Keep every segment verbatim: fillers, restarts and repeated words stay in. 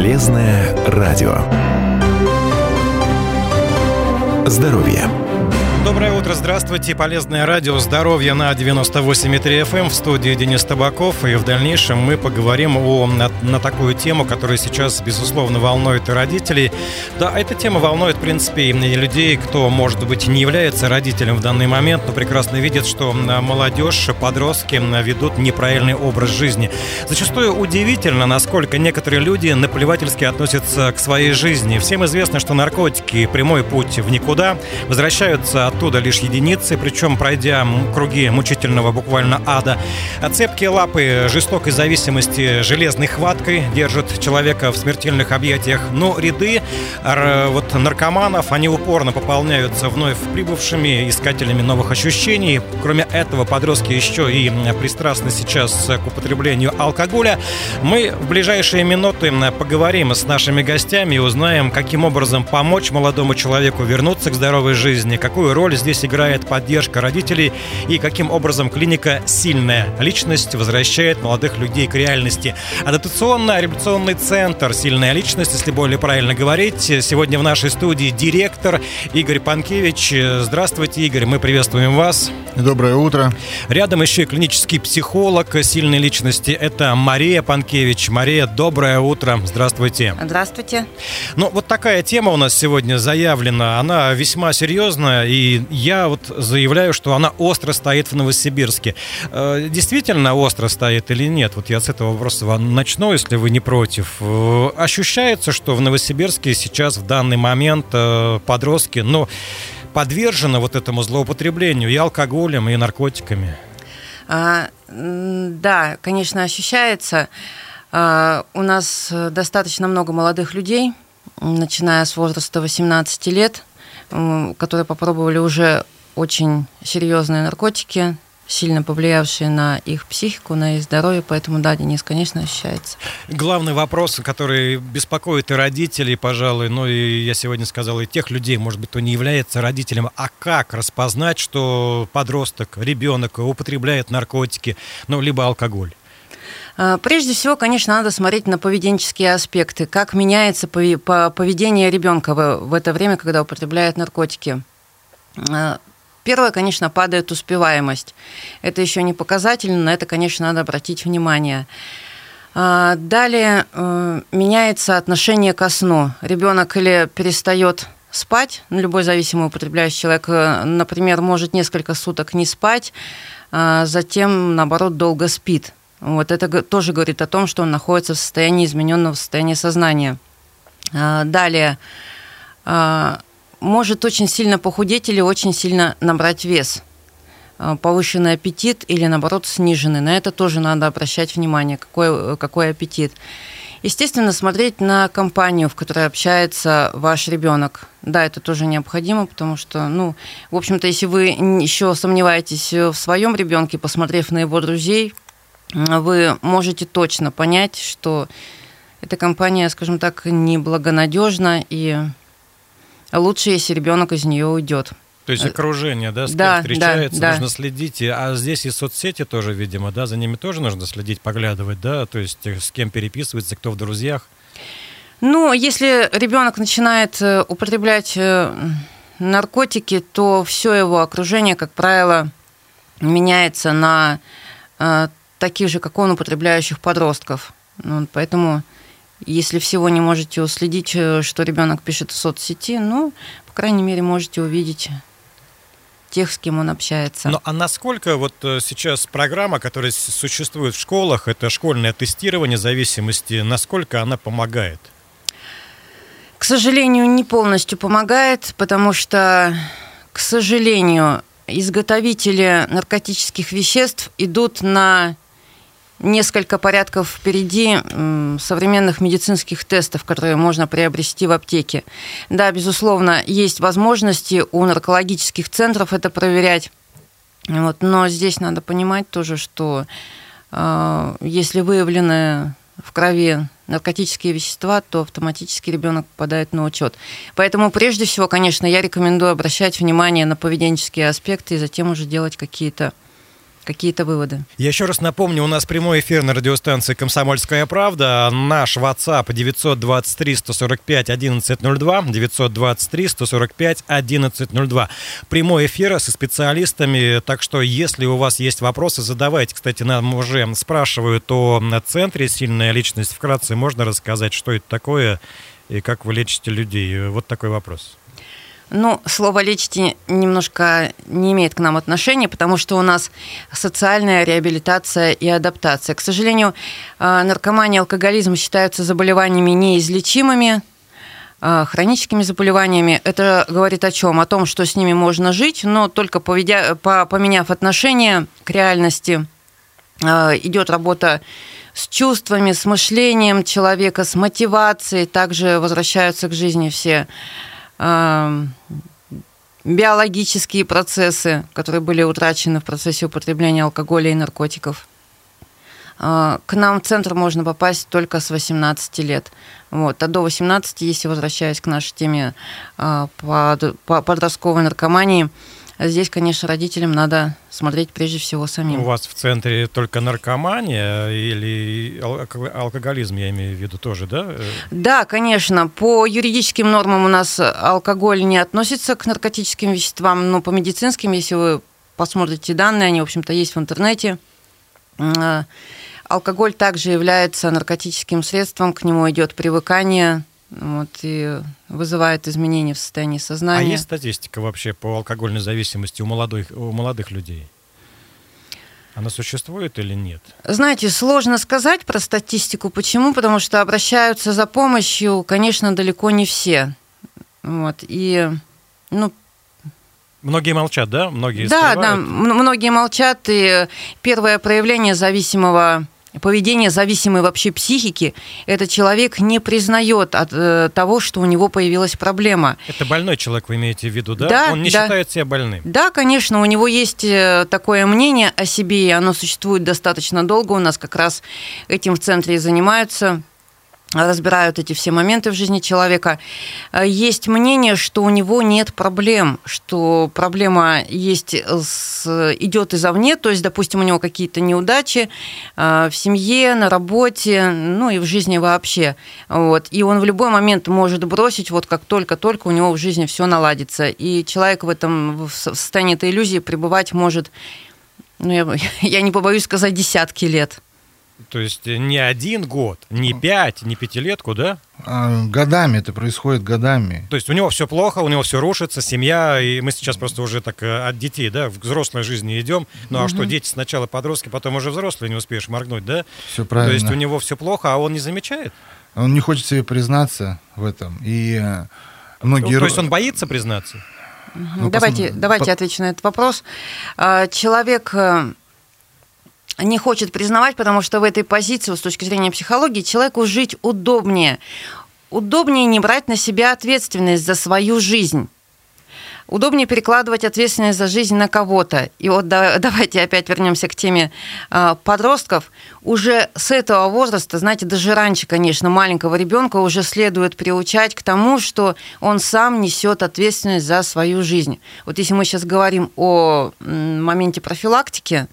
Полезное радио. Здоровье. Доброе утро, здравствуйте. Полезное радио «Здоровье» на девяносто восемь и три эф эм. В студии Денис Табаков. И в дальнейшем мы поговорим о, на, на такую тему, которая сейчас, безусловно, волнует и родителей. Да, эта тема волнует, в принципе, и людей, кто, может быть, не является родителем в данный момент, но прекрасно видит, что молодежь, подростки ведут неправильный образ жизни. Зачастую удивительно, насколько некоторые люди наплевательски относятся к своей жизни. Всем известно, что наркотики – прямой путь в никуда. Возвращаются оттуда лишь единицы, причем пройдя круги мучительного буквально ада. Цепкие лапы жестокой зависимости железной хваткой держат человека в смертельных объятиях. Но ряды вот наркоманов, они упорно пополняются вновь прибывшими искателями новых ощущений. Кроме этого, подростки еще и пристрастны сейчас к употреблению алкоголя. Мы в ближайшие минуты поговорим с нашими гостями и узнаем, каким образом помочь молодому человеку вернуться к здоровой жизни, какую роль здесь играет поддержка родителей и каким образом клиника «Сильная личность» возвращает молодых людей к реальности. Адаптационно-реабилитационный центр «Сильная личность», если более правильно говорить. Сегодня в нашей студии директор Игорь Панкевич. Здравствуйте, Игорь, мы приветствуем вас. Доброе утро. Рядом еще и клинический психолог «Сильной личности». Это Мария Панкевич. Мария, доброе утро. Здравствуйте. Здравствуйте. Ну, вот такая тема у нас сегодня заявлена. Она весьма серьезная, и я вот заявляю, что она остро стоит в Новосибирске. Действительно остро стоит или нет? Вот я с этого вопроса начну, если вы не против. Ощущается, что в Новосибирске сейчас в данный момент подростки, ну, подвержены вот этому злоупотреблению и алкоголем, и наркотиками? А, да, конечно, ощущается. А, у нас достаточно много молодых людей, начиная с возраста восемнадцати лет, которые попробовали уже очень серьезные наркотики, сильно повлиявшие на их психику, на их здоровье, поэтому, да, Денис, конечно, ощущается. Главный вопрос, который беспокоит и родителей, пожалуй, ну и я сегодня сказал, и тех людей, может быть, кто не является родителем, а как распознать, что подросток, ребенок употребляет наркотики, ну, либо алкоголь? Прежде всего, конечно, надо смотреть на поведенческие аспекты, как меняется поведение ребенка в это время, когда употребляет наркотики. Первое, конечно, падает успеваемость. Это еще не показательно, на это, конечно, надо обратить внимание. Далее меняется отношение ко сну. Ребенок или перестает спать, любой зависимый употребляющий человек, например, может несколько суток не спать, а затем, наоборот, долго спит. Вот это тоже говорит о том, что он находится в состоянии измененного состояния сознания. Далее, может очень сильно похудеть или очень сильно набрать вес. Повышенный аппетит или, наоборот, сниженный. На это тоже надо обращать внимание, какой, какой аппетит. Естественно, смотреть на компанию, в которой общается ваш ребенок. Да, это тоже необходимо, потому что, ну, в общем-то, если вы еще сомневаетесь в своем ребенке, посмотрев на его друзей, вы можете точно понять, что эта компания, скажем так, неблагонадежна, и лучше, если ребенок из нее уйдет. То есть окружение, да, с кем да, встречается, да, нужно да. следить. А здесь и соцсети тоже, видимо, да, за ними тоже нужно следить, поглядывать, да, то есть с кем переписывается, кто в друзьях. Ну, если ребенок начинает употреблять наркотики, то все его окружение, как правило, меняется на таких же, как он, употребляющих подростков. Ну, поэтому, если всего не можете уследить, что ребенок пишет в соцсети, ну, по крайней мере, можете увидеть тех, с кем он общается. Ну, а насколько вот сейчас программа, которая существует в школах, это школьное тестирование зависимости, насколько она помогает? К сожалению, не полностью помогает, потому что, к сожалению, изготовители наркотических веществ идут на несколько порядков впереди современных медицинских тестов, которые можно приобрести в аптеке. Да, безусловно, есть возможности у наркологических центров это проверять, вот, но здесь надо понимать тоже, что э, если выявлены в крови наркотические вещества, то автоматически ребенок попадает на учет. Поэтому прежде всего, конечно, я рекомендую обращать внимание на поведенческие аспекты и затем уже делать какие-то какие-то выводы. Я еще раз напомню, у нас прямой эфир на радиостанции «Комсомольская правда». Наш WhatsApp девятьсот двадцать три сто сорок пять одиннадцать ноль два, девятьсот двадцать три сто сорок пять одиннадцать ноль два. Прямой эфир со специалистами, так что если у вас есть вопросы, задавайте. Кстати, нам уже спрашивают о центре «Сильная личность». Вкратце можно рассказать, что это такое и как вы лечите людей? Вот такой вопрос. Ну, слово «лечите» немножко не имеет к нам отношения, потому что у нас социальная реабилитация и адаптация. К сожалению, наркомания и алкоголизм считаются заболеваниями неизлечимыми, хроническими заболеваниями. Это говорит о чем? О том, что с ними можно жить, но только поведя, по, поменяв отношение к реальности, идет работа с чувствами, с мышлением человека, с мотивацией. Также возвращаются к жизни все биологические процессы, которые были утрачены в процессе употребления алкоголя и наркотиков. К нам в центр можно попасть только с восемнадцати лет. Вот. А до восемнадцати, если возвращаясь к нашей теме подростковой наркомании, здесь, конечно, родителям надо смотреть прежде всего самим. У вас в центре только наркомания или алкоголизм, я имею в виду, тоже, да? Да, конечно. По юридическим нормам у нас алкоголь не относится к наркотическим веществам, но по медицинским, если вы посмотрите данные, они, в общем-то, есть в интернете, алкоголь также является наркотическим средством, к нему идет привыкание, вот, и вызывает изменения в состоянии сознания. А есть статистика вообще по алкогольной зависимости у молодых, у молодых людей? Она существует или нет? Знаете, сложно сказать про статистику. Почему? Потому что обращаются за помощью, конечно, далеко не все. Вот, и, ну... Многие молчат, да? Многие да, скрывают? Да, многие молчат, и первое проявление зависимого поведение зависимой вообще психики, это человек не признает от э, того, что у него появилась проблема. Это больной человек, вы имеете в виду, да? Да, Он не да. считает себя больным? Да, конечно, у него есть такое мнение о себе, и оно существует достаточно долго. У нас как раз этим в центре и занимаются, разбирают эти все моменты в жизни человека. Есть мнение, что у него нет проблем, что проблема есть, с, идет извне, то есть, допустим, у него какие-то неудачи в семье, на работе, ну и в жизни вообще. Вот. И он в любой момент может бросить, вот как только-только у него в жизни все наладится. И человек в этом в состоянии этой иллюзии пребывать может, ну, я, я не побоюсь сказать, десятки лет. То есть не один год, не пять, не пятилетку, да? Годами это происходит, годами. То есть у него все плохо, у него все рушится, семья, и мы сейчас просто уже так от детей, да, в взрослой жизни идем. Ну а угу. что, дети сначала подростки, потом уже взрослые, не успеешь моргнуть, да? Все правильно. То есть у него все плохо, а он не замечает? Он не хочет себе признаться в этом. И многие... То есть он боится признаться? Ну, давайте, пос... давайте отвечу на этот вопрос. Человек... не хочет признавать, потому что в этой позиции, с точки зрения психологии, человеку жить удобнее. Удобнее не брать на себя ответственность за свою жизнь. Удобнее перекладывать ответственность за жизнь на кого-то. И вот да, давайте опять вернемся к теме э, подростков. Уже с этого возраста, знаете, даже раньше, конечно, маленького ребенка уже следует приучать к тому, что он сам несет ответственность за свою жизнь. Вот если мы сейчас говорим о м, моменте профилактики,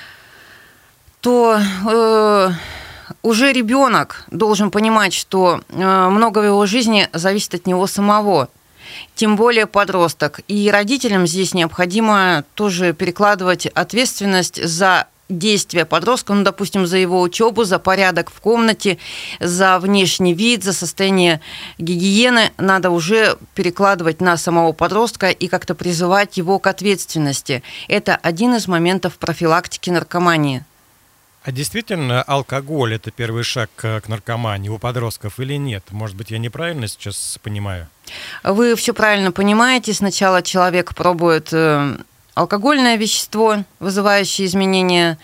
то э, уже ребенок должен понимать, что э, много в его жизни зависит от него самого, тем более подросток. И родителям здесь необходимо тоже перекладывать ответственность за действия подростка, ну, допустим, за его учебу, за порядок в комнате, за внешний вид, за состояние гигиены. Надо уже перекладывать на самого подростка и как-то призывать его к ответственности. Это один из моментов профилактики наркомании. А действительно, алкоголь – это первый шаг к наркомании у подростков или нет? Может быть, я неправильно сейчас понимаю? Вы все правильно понимаете. Сначала человек пробует алкогольное вещество, вызывающее изменения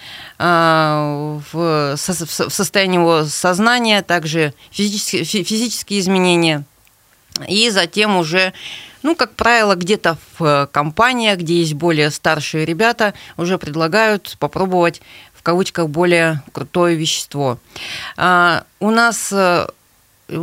в состоянии его сознания, также физические, физические изменения. И затем уже, ну, как правило, где-то в компаниях, где есть более старшие ребята, уже предлагают попробовать в кавычках более крутое вещество. У нас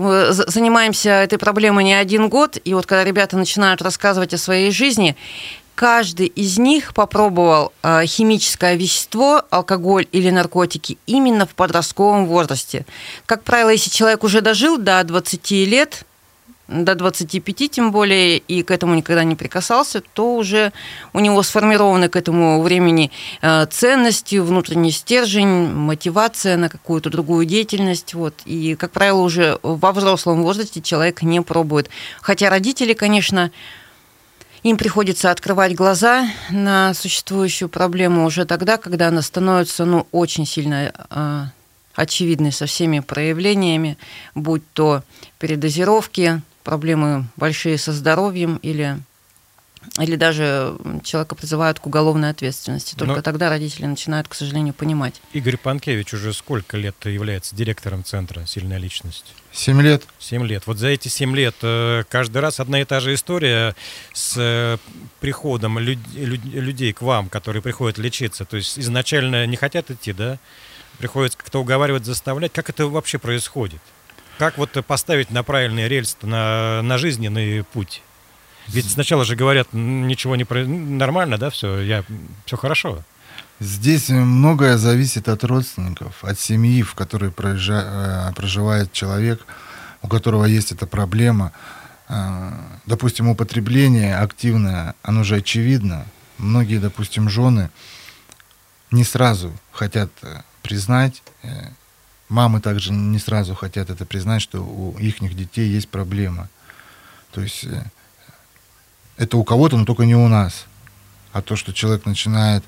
занимаемся этой проблемой не один год, и вот когда ребята начинают рассказывать о своей жизни, каждый из них попробовал э, химическое вещество, алкоголь или наркотики именно в подростковом возрасте. Как правило, если человек уже дожил до двадцати лет, до двадцати пяти тем более, и к этому никогда не прикасался, то уже у него сформированы к этому времени ценности, внутренний стержень, мотивация на какую-то другую деятельность. Вот. И, как правило, уже во взрослом возрасте человек не пробует. Хотя родители, конечно, им приходится открывать глаза на существующую проблему уже тогда, когда она становится ну, очень сильно очевидной со всеми проявлениями, будь то передозировки, проблемы большие со здоровьем или, или даже человека призывают к уголовной ответственности. Только Но... тогда родители начинают, к сожалению, понимать. Игорь Панкевич уже сколько лет является директором центра «Сильная личность»? Семь лет. Семь лет. Вот за эти семь лет каждый раз одна и та же история с приходом люд... людей к вам, которые приходят лечиться. То есть изначально не хотят идти, да? Приходится как-то уговаривать, заставлять. Как это вообще происходит? Как вот поставить на правильный рельс, на, на жизненный путь? Ведь сначала же говорят, ничего не про... нормально, да, все, я... все хорошо. Здесь многое зависит от родственников, от семьи, в которой проезжа... проживает человек, у которого есть эта проблема. Допустим, употребление активное, оно же очевидно. Многие, допустим, жены не сразу хотят признать, мамы также не сразу хотят это признать, что у их детей есть проблема. То есть это у кого-то, но только не у нас. А то, что человек начинает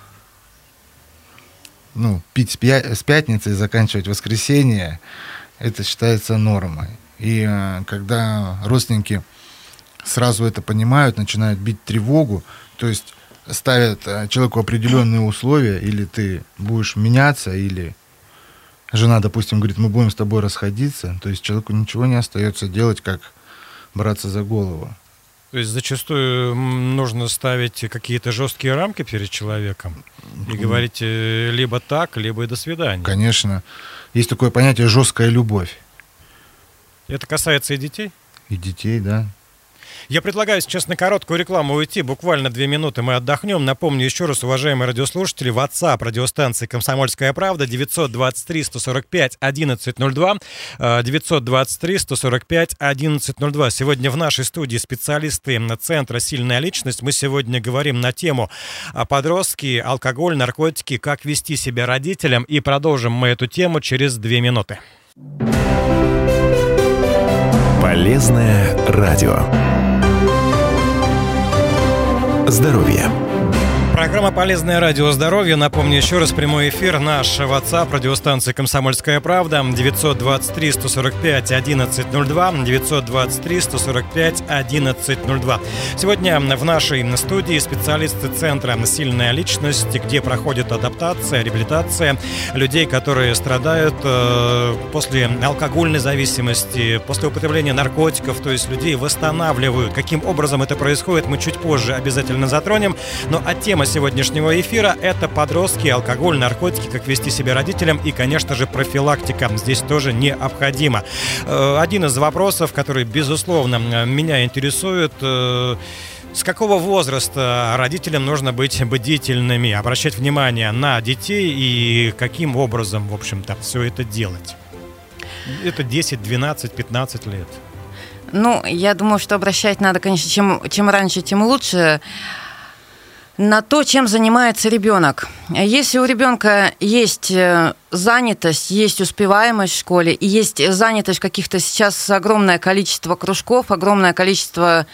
ну, пить с, пя- с пятницы и заканчивать воскресенье, это считается нормой. И когда родственники сразу это понимают, начинают бить тревогу, то есть ставят человеку определенные условия, или ты будешь меняться, или жена, допустим, говорит, мы будем с тобой расходиться, то есть человеку ничего не остается делать, как браться за голову. То есть зачастую нужно ставить какие-то жесткие рамки перед человеком и говорить либо так, либо и до свидания. Конечно. Есть такое понятие «жесткая любовь». Это касается и детей? И детей, да. Я предлагаю сейчас на короткую рекламу уйти, буквально две минуты мы отдохнем. Напомню еще раз, уважаемые радиослушатели, WhatsApp радиостанции «Комсомольская правда» девятьсот двадцать три сто сорок пять одиннадцать ноль два, девятьсот двадцать три сто сорок пять одиннадцать ноль два. Сегодня в нашей студии специалисты Центра «Сильная личность». Мы сегодня говорим на тему подростки, алкоголь, наркотики, как вести себя родителям, и продолжим мы эту тему через две минуты. Полезное радио. Здоровье. Программа «Полезное радио. Здоровье». Напомню еще раз, прямой эфир. Наш WhatsApp радиостанции «Комсомольская правда» девятьсот двадцать три сто сорок пять одиннадцать ноль два, девятьсот двадцать три сто сорок пять одиннадцать ноль два. Сегодня в нашей студии специалисты Центра «Сильная личность», где проходит адаптация, реабилитация людей, которые страдают э, после алкогольной зависимости, после употребления наркотиков, то есть людей восстанавливают. Каким образом это происходит, мы чуть позже обязательно затронем. Но а тема сегодняшнего эфира – это подростки, алкоголь, наркотики, как вести себя родителям и, конечно же, профилактика здесь тоже необходима. Один из вопросов, который, безусловно, меня интересует – с какого возраста родителям нужно быть бдительными, обращать внимание на детей и каким образом, в общем-то, все это делать? Это десять, двенадцать, пятнадцать лет. Ну, я думаю, что обращать надо, конечно, чем, чем раньше, тем лучше. На то, чем занимается ребенок. Если у ребенка есть занятость, есть успеваемость в школе, и есть занятость в каких-то сейчас огромное количество кружков, огромное количество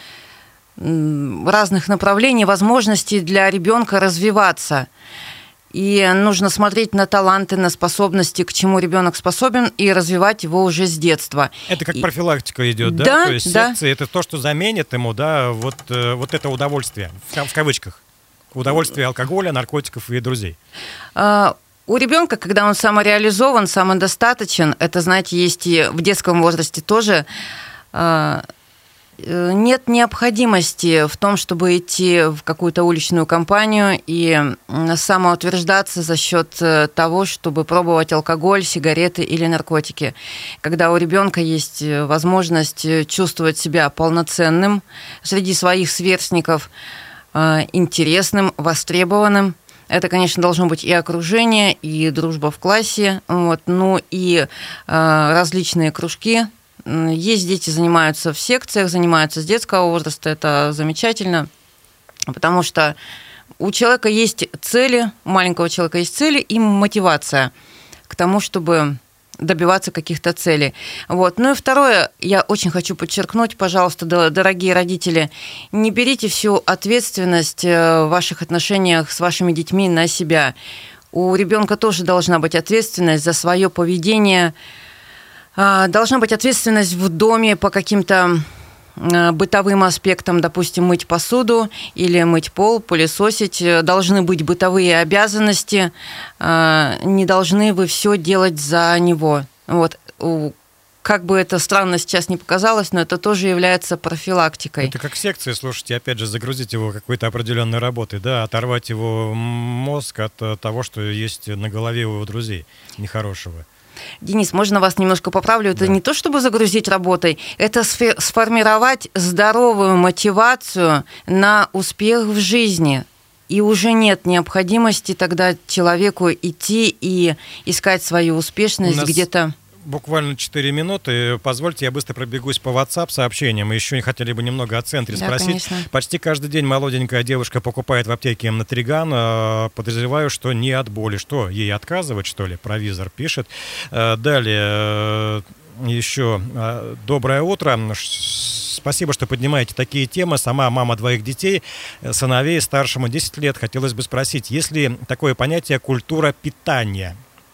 разных направлений, возможностей для ребенка развиваться. И нужно смотреть на таланты, на способности, к чему ребенок способен, и развивать его уже с детства. Это как и... профилактика идет, да? Да, То есть да. секции – это то, что заменит ему, да, вот, вот это удовольствие, в кавычках. Удовольствие алкоголя, наркотиков и друзей. А, у ребенка, когда он самореализован, самодостаточен, это, знаете, есть и в детском возрасте тоже, а, нет необходимости в том, чтобы идти в какую-то уличную компанию и самоутверждаться за счет того, чтобы пробовать алкоголь, сигареты или наркотики. Когда у ребенка есть возможность чувствовать себя полноценным среди своих сверстников, интересным, востребованным. Это, конечно, должно быть и окружение, и дружба в классе, вот, ну и различные кружки. Есть дети, занимаются в секциях, занимаются с детского возраста, это замечательно, потому что у человека есть цели, у маленького человека есть цели и мотивация к тому, чтобы добиваться каких-то целей. Вот. Ну и второе, я очень хочу подчеркнуть, пожалуйста, дорогие родители, не берите всю ответственность в ваших отношениях с вашими детьми на себя. У ребенка тоже должна быть ответственность за свое поведение, должна быть ответственность в доме по каким-то бытовым аспектам, допустим, мыть посуду или мыть пол, пылесосить. Должны быть бытовые обязанности, не должны вы все делать за него. Вот. Как бы это странно сейчас не показалось, но это тоже является профилактикой. Это как секция, слушайте, опять же, загрузить его какой-то определенной работой, да, оторвать его мозг от того, что есть на голове у его друзей нехорошего. Денис, можно вас немножко поправлю? Это да. Не то, чтобы загрузить работой, это сформировать здоровую мотивацию на успех в жизни. И уже нет необходимости тогда человеку идти и искать свою успешность где-то. Буквально четыре минуты. Позвольте, я быстро пробегусь по WhatsApp сообщениям. Еще не хотели бы немного о центре да, спросить. Конечно. Почти каждый день молоденькая девушка покупает в аптеке натриган. Подозреваю, что не от боли. Что, ей отказывать, что ли? Провизор пишет. Далее еще доброе утро. Спасибо, что поднимаете такие темы. Сама мама двоих детей, сыновей, старшему десять лет. Хотелось бы спросить, есть ли такое понятие культура питания?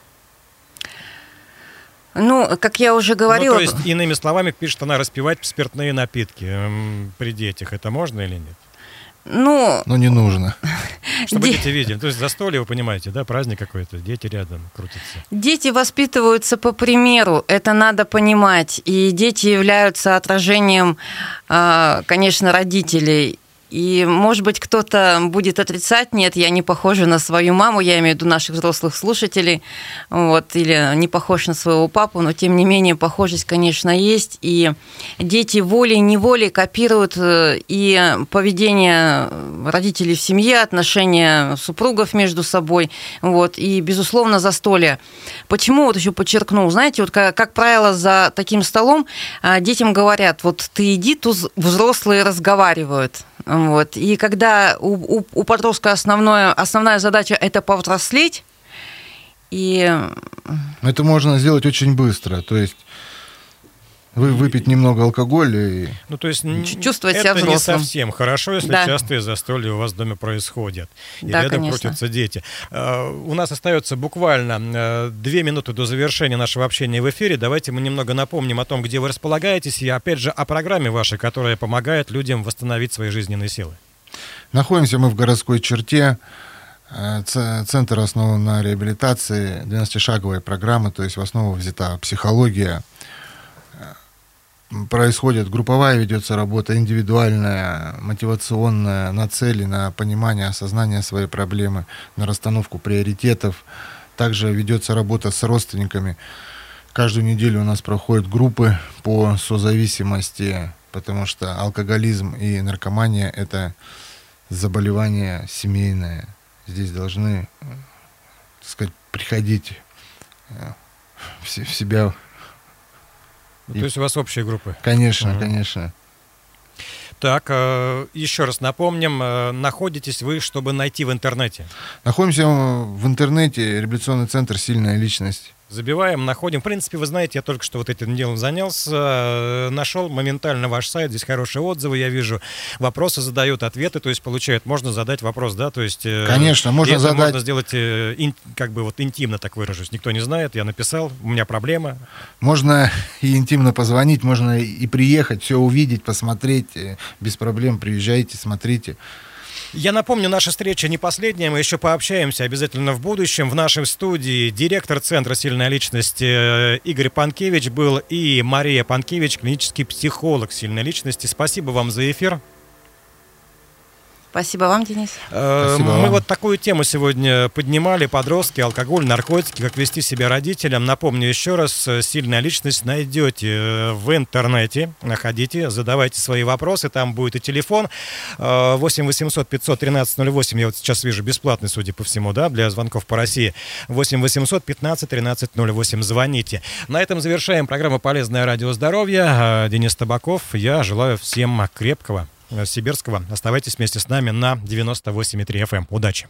Ну, как я уже говорила... Ну, то есть, иными словами, пишет она, распивать спиртные напитки при детях. Это можно или нет? Ну... Ну, не нужно. Чтобы дети видели. То есть застолье, вы понимаете, да, праздник какой-то, дети рядом крутятся. Дети воспитываются по примеру, это надо понимать. И дети являются отражением, конечно, родителей. И, может быть, кто-то будет отрицать, нет, я не похожа на свою маму, я имею в виду наших взрослых слушателей, вот, или не похож на своего папу, но, тем не менее, похожесть, конечно, есть. И дети волей-неволей копируют и поведение родителей в семье, отношения супругов между собой, вот, и, безусловно, застолье. Почему, вот еще подчеркну, знаете, вот, как, как правило, за таким столом детям говорят, вот, ты иди, тут взрослые разговаривают. Вот. И когда у, у, у подростка основное, основная задача – это повзрослеть, и… Это можно сделать очень быстро, то есть вы выпить немного алкоголя и… Ну, то есть чувствовать себя взрослым. Это не совсем хорошо, если да. частые застолья у вас в доме происходят. И да, рядом конечно. Крутятся дети. У нас остается буквально две минуты до завершения нашего общения в эфире. Давайте мы немного напомним о том, где вы располагаетесь, и опять же о программе вашей, которая помогает людям восстановить свои жизненные силы. Находимся мы в городской черте. Центр основан на реабилитации, двенадцатишаговая программа, то есть в основу взята психология. Происходит групповая, ведется работа индивидуальная, мотивационная, на цели, на понимание, осознание своей проблемы, на расстановку приоритетов. Также ведется работа с родственниками. Каждую неделю у нас проходят группы по созависимости, потому что алкоголизм и наркомания – это заболевание семейное. Здесь должны, так сказать, приходить в себя. Ну, и... То есть у вас общие группы? Конечно, mm-hmm. конечно. Так, еще раз напомним, находитесь вы, чтобы найти в интернете? Находимся в интернете, реабилитационный центр «Сильная личность». Забиваем, находим. В принципе, вы знаете, я только что вот этим делом занялся, нашел моментально ваш сайт, здесь хорошие отзывы, я вижу, вопросы задают, ответы, то есть получают, можно задать вопрос, да, то есть… Конечно, можно задать… можно сделать, как бы вот интимно так выражусь, никто не знает, я написал, у меня проблема. Можно и интимно позвонить, можно и приехать, все увидеть, посмотреть, без проблем, приезжайте, смотрите. Я напомню, наша встреча не последняя, мы еще пообщаемся обязательно в будущем. В нашей студии директор Центра «Сильная личность» Игорь Панкевич был и Мария Панкевич, клинический психолог «Сильной личности». Спасибо вам за эфир. Спасибо вам, Денис. Спасибо Мы вам. Вот такую тему сегодня поднимали: подростки, алкоголь, наркотики, как вести себя родителям. Напомню еще раз, «Сильная личность» найдете в интернете, находите, задавайте свои вопросы, там будет и телефон восемь восемьсот пятьсот тринадцать ноль восемь, я вот сейчас вижу, бесплатный, судя по всему, да, для звонков по России. восемь восемьсот пятнадцать тринадцать ноль восемь, звоните. На этом завершаем программу «Полезное радио здоровья». Денис Табаков, я желаю всем крепкого сибирского. Оставайтесь вместе с нами на девяносто восемь и три эф эм. Удачи!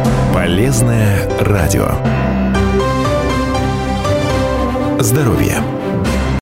Полезное радио. Здоровье.